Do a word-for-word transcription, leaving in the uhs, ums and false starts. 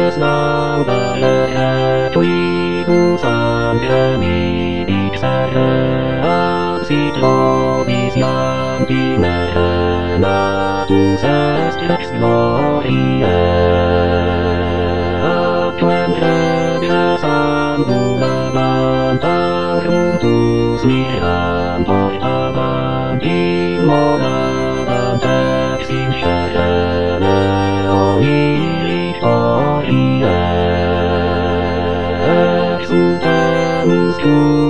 senang berhati busan demi bicara si trobis yang dimana pusat gloria Tuhan kebiasaan bunga bantang runtuh semiran pertama di moda bantak sinsyarana Victoria Sultan